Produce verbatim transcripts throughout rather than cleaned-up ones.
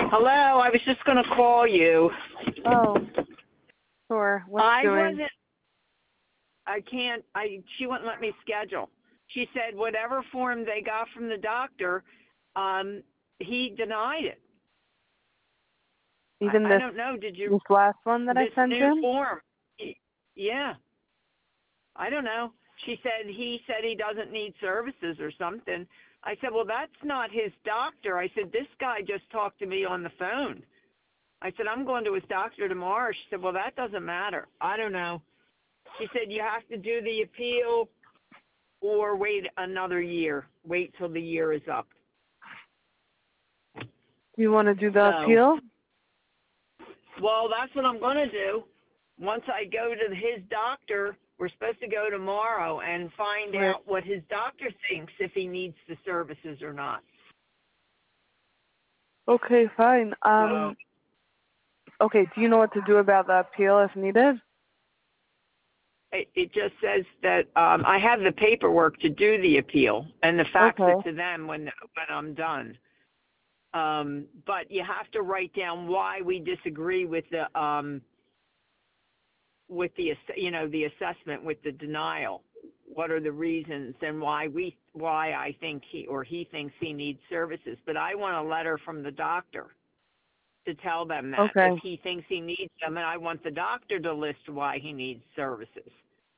Hello, I was just going to call you. Oh, sure. What's I doing? wasn't, I can't, I, she wouldn't let me schedule. She said whatever form they got from the doctor, um, he denied it. Even I, I this don't know, did you, this last one that I this sent new him? form? Yeah. I don't know. She said he said he doesn't need services or something. I said, well, that's not his doctor. I said, this guy just talked to me on the phone. I said, I'm going to his doctor tomorrow. She said, well, that doesn't matter. I don't know. She said, you have to do the appeal or wait another year. Wait till the year is up. Do you want to do the So, appeal? well, that's what I'm going to do. Once I go to his doctor, we're supposed to go tomorrow and find Right. out what his doctor thinks, if he needs the services or not. Okay, fine. Um, So, okay, do you know what to do about the appeal if needed? it, it just says that um, I have the paperwork to do the appeal and the fax Okay. it to them when when I'm done. Um, but you have to write down why we disagree with the um, with the you know the assessment with the denial. What are the reasons and why we why I think he or he thinks he needs services? But I want a letter from the doctor to tell them that Okay. if he thinks he needs them, and I want the doctor to list why he needs services.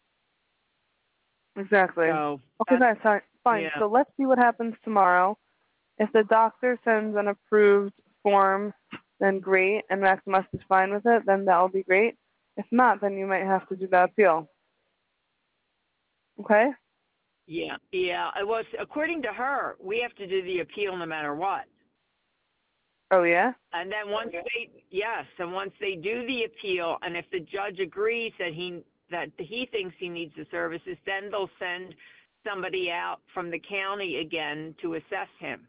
Exactly. So Okay, that's fine. Fine. yeah. So let's see what happens tomorrow. If the doctor sends an approved form, then great, and Maximus is fine with it, then that'll be great. If not, then you might have to do the appeal. Okay? Yeah, yeah. It was according to her, we have to do the appeal no matter what. Oh, yeah? And then once they yes, and once they do the appeal, and if the judge agrees that he that he thinks he needs the services, then they'll send somebody out from the county again to assess him.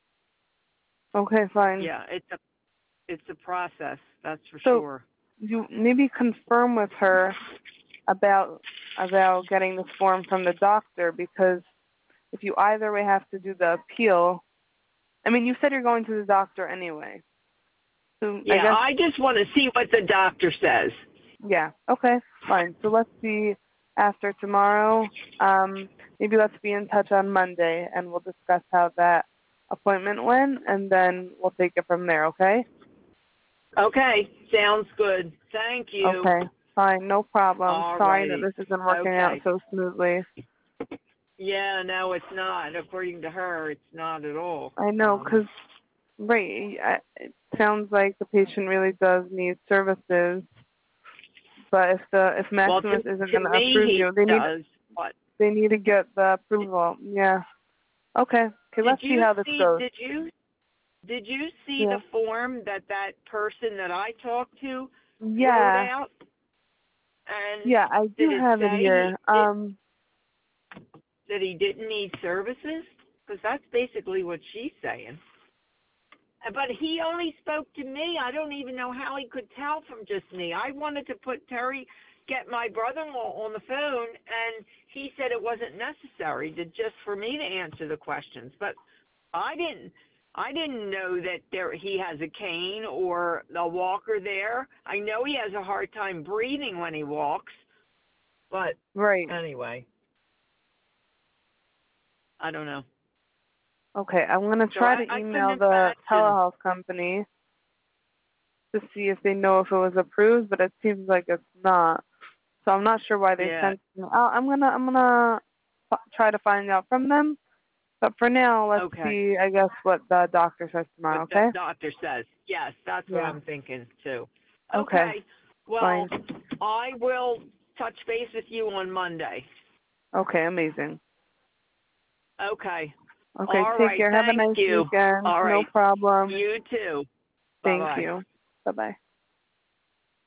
Okay, fine. Yeah, it's a it's a process, that's for So sure. you maybe confirm with her about about getting this form from the doctor, because if you either way have to do the appeal, I mean, you said you're going to the doctor anyway. So I Yeah, guess, I just want to see what the doctor says. yeah, okay, fine. So let's see after tomorrow. Um, maybe let's be in touch on Monday, and we'll discuss how that appointment went, and then we'll take it from there, okay? Okay, sounds good. Thank you. Okay, fine, no problem. All Sorry that righty. this isn't working out Okay. so smoothly. Yeah, no, it's not. According to her, it's not at all. I know, Um, because, right, I- it sounds like the patient really does need services, but if the if well, to, Maximus isn't to going to me, approve he you, they need does. But they need to get the approval. Yeah. Okay. Okay. did Let's see you how this see? goes. Did you did you see Yeah. the form that that person that I talked to wrote Yeah. out? And Yeah. I do did it have it say he here. did, Um. that he didn't need services? Because that's basically what she's saying. But he only spoke to me. I don't even know how he could tell from just me. I wanted to put Terry, get my brother-in-law on the phone, and he said it wasn't necessary to just for me to answer the questions. But I didn't. I didn't know that there he has a cane or a walker there. I know he has a hard time breathing when he walks. But Right. anyway, I don't know. Okay. I'm gonna So try I, to I email couldn't the imagine. telehealth company to see if they know if it was approved, but it seems like it's not. So I'm not sure why they Yeah. sent me. I'll, I'm gonna I'm gonna f- try to find out from them. But for now, let's Okay. see, I guess, what the doctor says What tomorrow, the okay? doctor says. Yes, that's what Yeah. I'm thinking too. Okay. Okay. Well, Fine. I will touch base with you on Monday. Okay, amazing. Okay. Okay, All take right. care. Have a Thank nice you. weekend. All No right. problem. You too. Thank Bye-bye. you. Bye-bye.